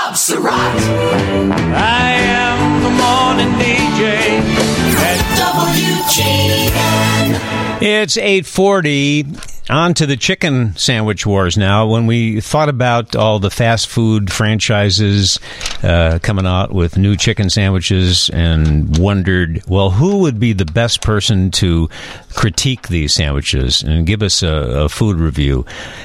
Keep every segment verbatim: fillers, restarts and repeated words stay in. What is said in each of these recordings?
Bob Surratt. I am the morning D J at W G N. It's eight forty. On to the chicken sandwich wars now. When we thought about all the fast food franchises uh, coming out with new chicken sandwiches and wondered, well, who would be the best person to critique these sandwiches and give us a, a food review?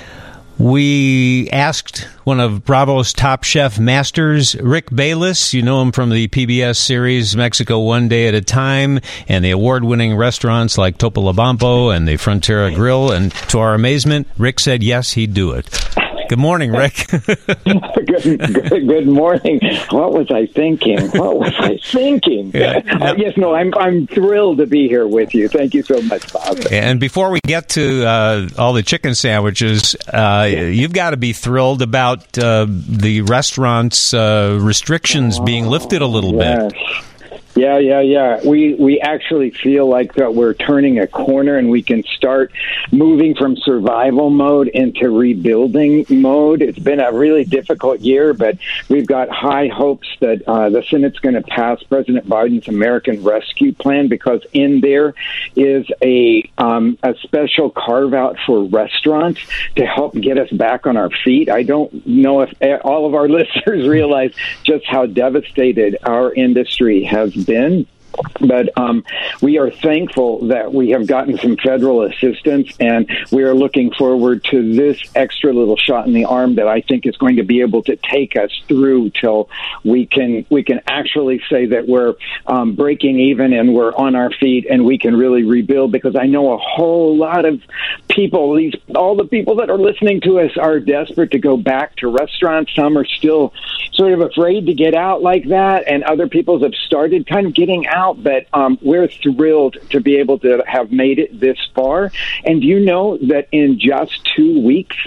We asked one of Bravo's top chef masters, Rick Bayless. You know him from the P B S series Mexico One Day at a Time and the award-winning restaurants like Topolobampo and the Frontera Grill. And to our amazement, Rick said yes, he'd do it. Good morning, Rick. good, good, good morning. What was I thinking? What was I thinking? Yeah. Uh, yes, no, I'm I'm thrilled to be here with you. Thank you so much, Bob. And before we get to uh, all the chicken sandwiches, uh, you've got to be thrilled about uh, the restaurant's uh, restrictions being lifted a little yes. bit. Yeah, yeah, yeah. We we actually feel like that we're turning a corner and we can start moving from survival mode into rebuilding mode. It's been a really difficult year, but we've got high hopes that uh, the Senate's going to pass President Biden's American Rescue Plan, because in there is a um, a special carve out for restaurants to help get us back on our feet. I don't know if all of our listeners realize just how devastated our industry has been. But um, we are thankful that we have gotten some federal assistance, and we are looking forward to this extra little shot in the arm that I think is going to be able to take us through till we can we can actually say that we're um, breaking even and we're on our feet and we can really rebuild. Because I know a whole lot of people, these all the people that are listening to us, are desperate to go back to restaurants. Some are still sort of afraid to get out like that, and other people have started kind of getting out. But um, we're thrilled to be able to have made it this far. And you know that in just two weeks,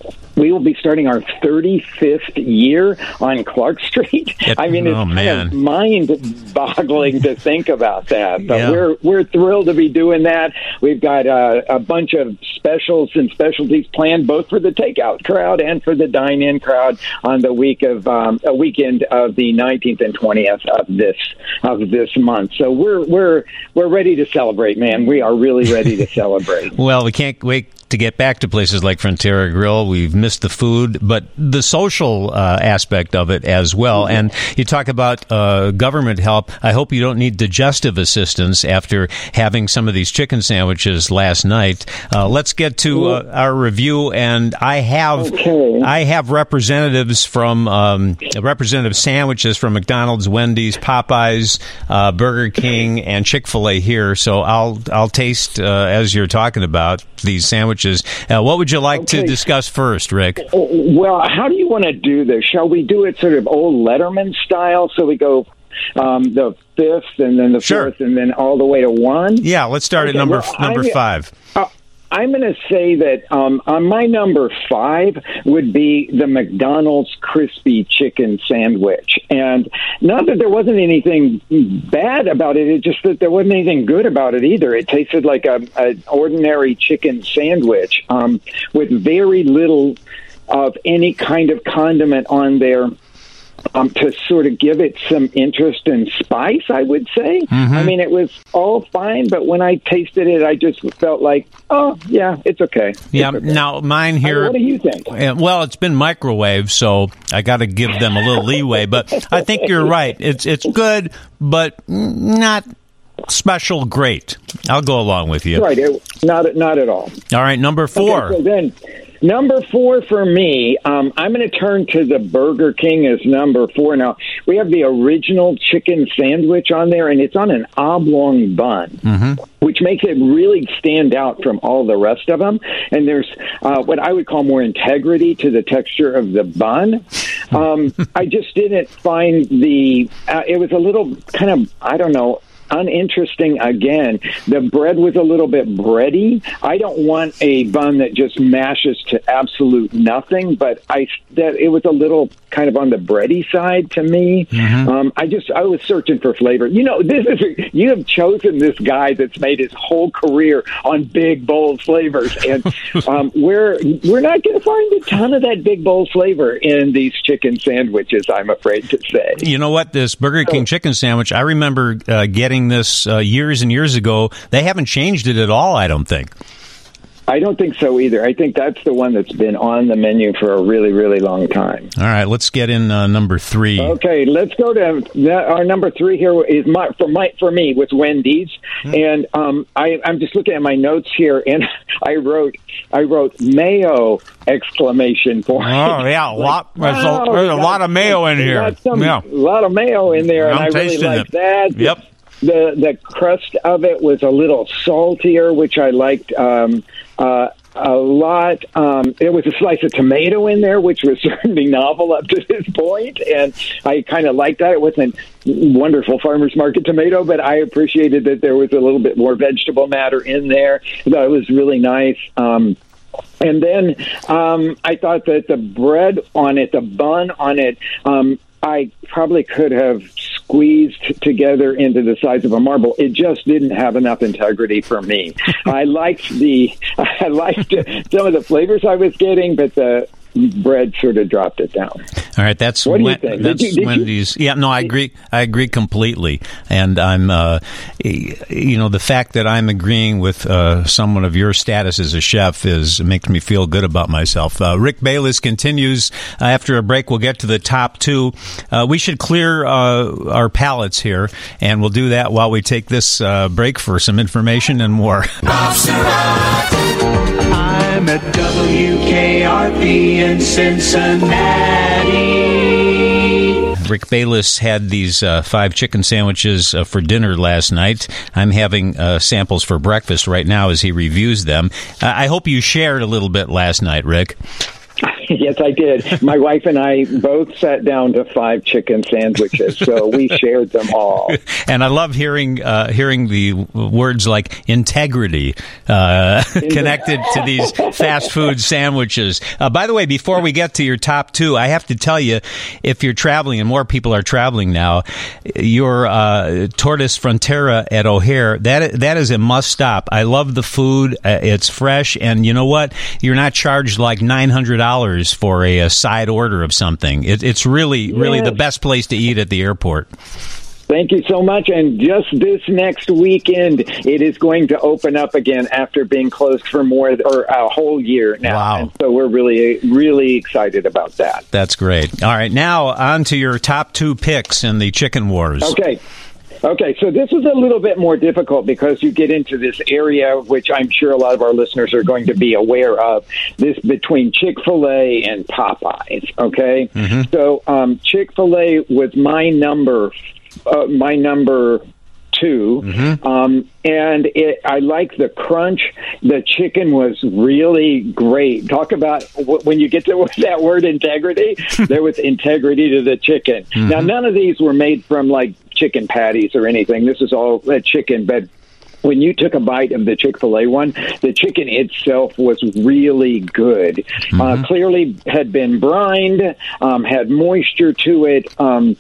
we will be starting our thirty-fifth year on Clark Street. I mean, it's oh, kind man. of mind-boggling to think about that. But Yeah. we're we're thrilled to be doing that. We've got uh, a bunch of specials and specialties planned, both for the takeout crowd and for the dine-in crowd, on the week of um, a weekend of the nineteenth and twentieth of this of this month. So we're we're we're ready to celebrate, man. We are really ready to celebrate. Well, we can't wait to get back to places like Frontera Grill. We've missed the food, but the social uh, aspect of it as well. And you talk about uh, government help. I hope you don't need digestive assistance after having some of these chicken sandwiches last night. Uh, let's get to uh, our review. And I have Okay. I have representatives from um, representative sandwiches from McDonald's, Wendy's, Popeyes, uh, Burger King, and Chick-fil-A here. So I'll I'll taste uh, as you're talking about these sandwiches. Uh, what would you like Okay. to discuss first, Rick? Well, how do you want to do this? Shall we do it sort of old Letterman style? So we go um, the fifth and then the Sure. fourth and then all the way to one? Yeah, let's start Okay, at number well, number I'm- five. Uh, I'm going to say that um, on my number five would be the McDonald's crispy chicken sandwich. And not that there wasn't anything bad about it, it's just that there wasn't anything good about it either. It tasted like a, an ordinary chicken sandwich um, with very little of any kind of condiment on there. Um, to sort of give it some interest and spice, I would say. Mm-hmm. I mean, it was all fine, but when I tasted it, I just felt like, oh, yeah, it's okay. It's Yeah, okay. now mine I mean, here. what do you think? Yeah, well, it's been microwave, so I got to give them a little leeway. But I think you're right. It's it's good, but not special great. I'll go along with you. Right, it, not not at all. All right, number four. Okay, so then, number four for me, um, I'm going to turn to the Burger King as number four. Now, we have the original chicken sandwich on there, and it's on an oblong bun, Mm-hmm. which makes it really stand out from all the rest of them. And there's uh, what I would call more integrity to the texture of the bun. Um, I just didn't find the, uh, it was a little kind of, I don't know, uninteresting again. The bread was a little bit bready. I don't want a bun that just mashes to absolute nothing, but I that it was a little kind of on the bready side to me. Mm-hmm. Um, I just I was searching for flavor. You know, this is you have chosen this guy that's made his whole career on big bold flavors, and um, we're we're not going to find a ton of that big bold flavor in these chicken sandwiches, I'm afraid to say. You know what? This Burger King chicken sandwich, I remember uh, getting this uh, years and years ago. They haven't changed it at all, I don't think. I don't think so either. I think that's the one that's been on the menu for a really, really long time. All right, let's get in uh, number three. Okay, let's go to that, our number three here is my, for my for me was Wendy's, mm-hmm. and um, I, I'm just looking at my notes here, and I wrote I wrote mayo exclamation point. Oh yeah, a lot. There's, wow, a, there's a lot of mayo in here. Some, yeah, a lot of mayo in there, I'm and I really like it. that. Yep. The the crust of it was a little saltier, which I liked um, uh, a lot. Um, there was a slice of tomato in there, which was certainly novel up to this point, and I kind of liked that. It wasn't wonderful farmer's market tomato, but I appreciated that there was a little bit more vegetable matter in there. I thought it was really nice. Um, and then um, I thought that the bread on it, the bun on it, um, I probably could have squeezed together into the size of a marble. It just didn't have enough integrity for me. I liked the, I liked some of the flavors I was getting, but the bread sort of dropped it down. All right, that's what do you Wen- think? That's did you, did Wendy's. You? Yeah, no, I agree. I agree completely, and I'm, uh, you know, the fact that I'm agreeing with uh, someone of your status as a chef is makes me feel good about myself. Uh, Rick Bayless continues uh, after a break. We'll get to the top two. Uh, we should clear uh, our palates here, and we'll do that while we take this uh, break for some information and more. I'm at W K R P in Cincinnati. Rick Bayless had these uh, five chicken sandwiches uh, for dinner last night. I'm having uh, samples for breakfast right now as he reviews them. Uh, I hope you shared a little bit last night, Rick. Yes, I did. My wife and I both sat down to five chicken sandwiches, so we shared them all. And I love hearing uh, hearing the words like integrity uh, connected to these fast food sandwiches. Uh, by the way, before we get to your top two, I have to tell you, if you're traveling, and more people are traveling now, your uh, Tortoise Frontera at O'Hare, that that is a must stop. I love the food. Uh, it's fresh, and you know what? You're not charged like nine hundred dollars for a, a side order of something. It, it's really, really yes. the best place to eat at the airport. Thank you so much. And just this next weekend, it is going to open up again after being closed for more or a whole year now. Wow. And so we're really, really excited about that. That's great. All right. Now on to your top two picks in the Chicken Wars. Okay. Okay, so this is a little bit more difficult because you get into this area, which I'm sure a lot of our listeners are going to be aware of, this between Chick-fil-A and Popeyes, okay? Mm-hmm. So um, Chick-fil-A was my number, uh, my number two, mm-hmm. um, and it, I like the crunch. The chicken was really great. Talk about when you get to that word integrity, there was integrity to the chicken. Mm-hmm. Now, none of these were made from, like, chicken patties or anything. This is all uh, chicken, but when you took a bite of the Chick-fil-A one, the chicken itself was really good. Mm-hmm. Uh, clearly had been brined, um, had moisture to it, um,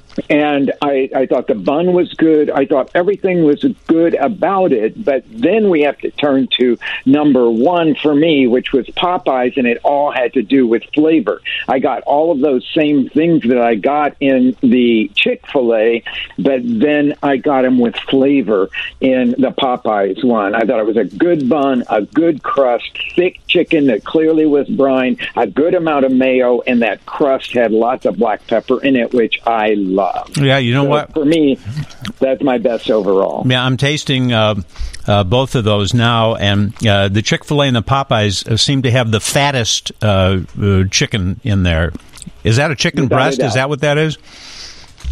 and I, I thought the bun was good. I thought everything was good about it. But then we have to turn to number one for me, which was Popeyes, and it all had to do with flavor. I got all of those same things that I got in the Chick-fil-A, but then I got them with flavor in the Popeyes one. I thought it was a good bun, a good crust, thick chicken that clearly was brine, a good amount of mayo, and that crust had lots of black pepper in it, which I love. Yeah, you know so what? For me, that's my best overall. Yeah, I'm tasting uh, uh, both of those now, and uh, the Chick-fil-A and the Popeyes seem to have the fattest uh, uh, chicken in there. Is that a chicken Without breast? a Is that what that is?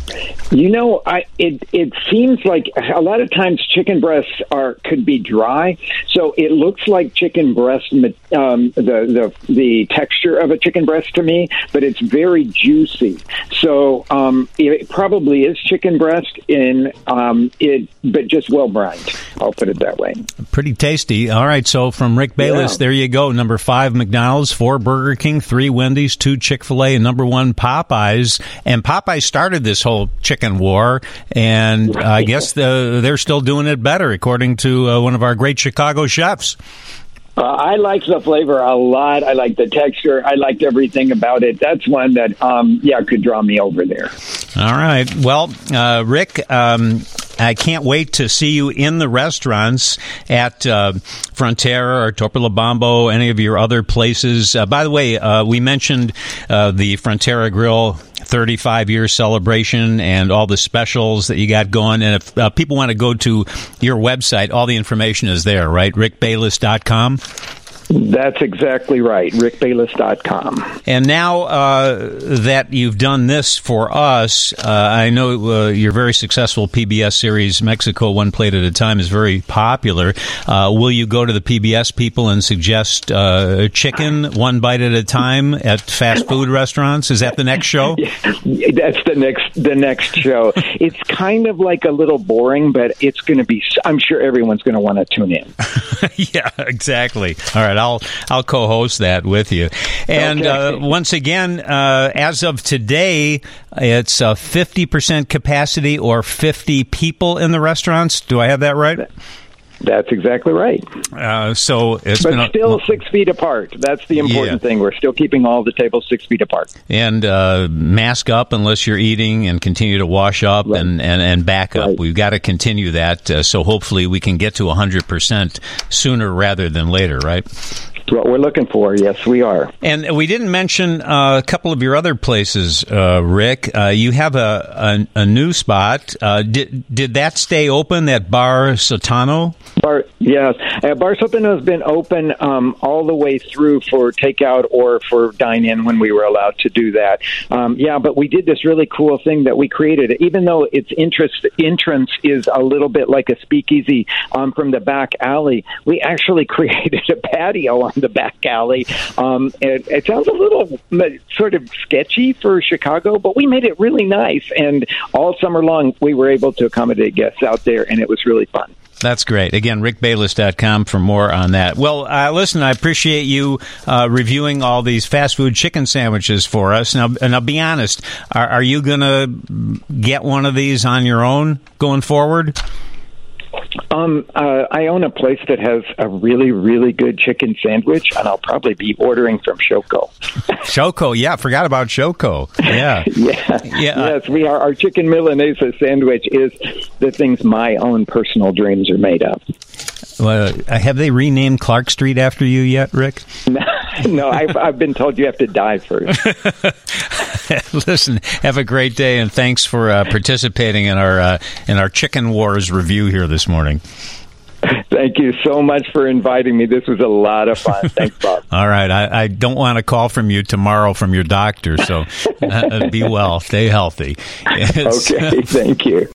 You know, I it it seems like a lot of times chicken breasts are could be dry, so it looks like chicken breast, um, the the the texture of a chicken breast to me, but it's very juicy. So um, it probably is chicken breast in um, it, but just well brined. I'll put it that way. Pretty tasty. All right, so from Rick Bayless, yeah. There you go. Number five, McDonald's, four, Burger King, three, Wendy's, two, Chick-fil-A, and number one, Popeyes. And Popeyes started this whole chicken war, and I guess the, they're still doing it better, according to uh, one of our great Chicago chefs. Uh, I like the flavor a lot. I like the texture. I liked everything about it. That's one that, um, yeah, could draw me over there. All right. Well, uh, Rick, um, I can't wait to see you in the restaurants at uh, Frontera or Topolobampo, any of your other places. Uh, by the way, uh, we mentioned uh, the Frontera Grill thirty-five year celebration and all the specials that you got going. And if uh, people want to go to your website, all the information is there, right? rick bayless dot com. That's exactly right, rick bayless dot com. And now uh, that you've done this for us, uh, I know uh, your very successful P B S series, Mexico One Plate at a Time, is very popular. Uh, will you go to the P B S people and suggest uh, chicken one bite at a time at fast food restaurants? Is that the next show? Yeah, that's the next the next show. It's kind of like a little boring, but it's going to be, I'm sure everyone's going to want to tune in. Yeah, exactly. All right. I'll I'll co-host that with you. And okay. uh, once again, uh, as of today, it's uh, fifty percent capacity or fifty people in the restaurants. Do I have that right? That's exactly right. Uh, so it's but been a, still six feet apart. That's the important yeah. thing. We're still keeping all the tables six feet apart. And uh, mask up unless you're eating, and continue to wash up right. and, and, and back up. Right. We've got to continue that. Uh, so hopefully we can get to one hundred percent sooner rather than later, right? That's what we're looking for. Yes, we are. And we didn't mention uh, a couple of your other places, uh, Rick. Uh, you have a, a, a new spot. Uh, did did that stay open, that Bar Sotano? Bar, yes. Uh, Bar Sotano has been open um, all the way through for takeout or for dine-in when we were allowed to do that. Um, yeah, but we did this really cool thing that we created. Even though its interest, entrance is a little bit like a speakeasy um, from the back alley, we actually created a patio on the back alley. Um, it, it sounds a little sort of sketchy for Chicago, but we made it really nice. And all summer long, we were able to accommodate guests out there, and it was really fun. That's great. Again, rick bayless dot com for more on that. Well, uh, listen, I appreciate you uh, reviewing all these fast food chicken sandwiches for us. Now, now be honest, are, are you going to get one of these on your own going forward? Um, uh, I own a place that has a really, really good chicken sandwich, and I'll probably be ordering from Shoko. Shoko, yeah, forgot about Shoko. Yeah, yeah, yeah. Yes, we are. Our chicken Milanese sandwich is the things my own personal dreams are made of. Well, have they renamed Clark Street after you yet, Rick? No, no I've, I've been told you have to die first. Listen, have a great day, and thanks for uh, participating in our uh, in our Chicken Wars review here this morning. Thank you so much for inviting me. This was a lot of fun. Thanks, Bob. All right. I, I don't want a call from you tomorrow from your doctor, so uh, be well. Stay healthy. Okay. Thank you.